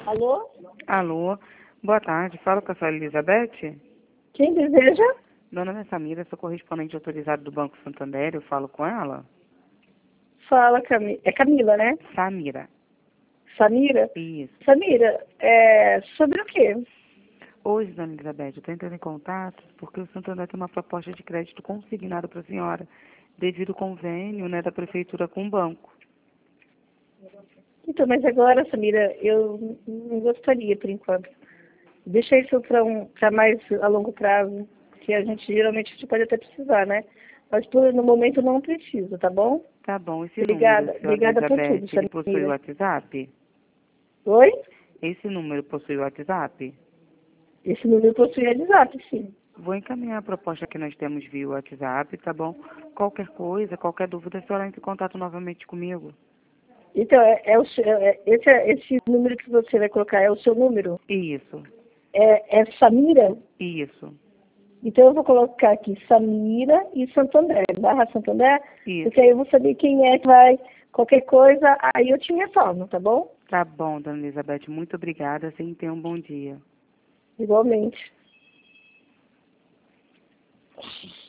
Alô? Alô, boa tarde. Fala com a senhora Elizabeth. Quem deseja? Meu nome é Samira, sou correspondente autorizado do Banco Santander. Eu falo com ela? Fala, Camila. É Camila, né? Samira. Samira? Isso. Samira, sobre o quê? Hoje, dona Elizabeth, eu estou entrando em contato porque o Santander tem uma proposta de crédito consignado para a senhora, devido ao convênio, né, da prefeitura com o banco. Então, mas agora, Samira, eu não gostaria, por enquanto. Deixa isso para mais a longo prazo, que geralmente a gente pode até precisar, né? Mas no momento não preciso, tá bom? Tá bom. Esse número, Obrigada, senhora obrigada por Elizabeth, tudo, ele possui o Samira. WhatsApp? Oi? Esse número possui o WhatsApp? Esse número possui WhatsApp, sim. Vou encaminhar a proposta que nós temos via WhatsApp, tá bom? Qualquer coisa, qualquer dúvida, a senhora entra em contato novamente comigo. Então, esse número que você vai colocar é o seu número? Isso, É Samira? isso, Então eu vou colocar aqui Samira e Santander, Barra Santander, isso. porque aí eu vou saber quem é que vai, qualquer coisa, aí eu te retorno, tá bom? Tá bom, dona Elizabeth, muito obrigada. Sim, tenha um bom dia. Igualmente.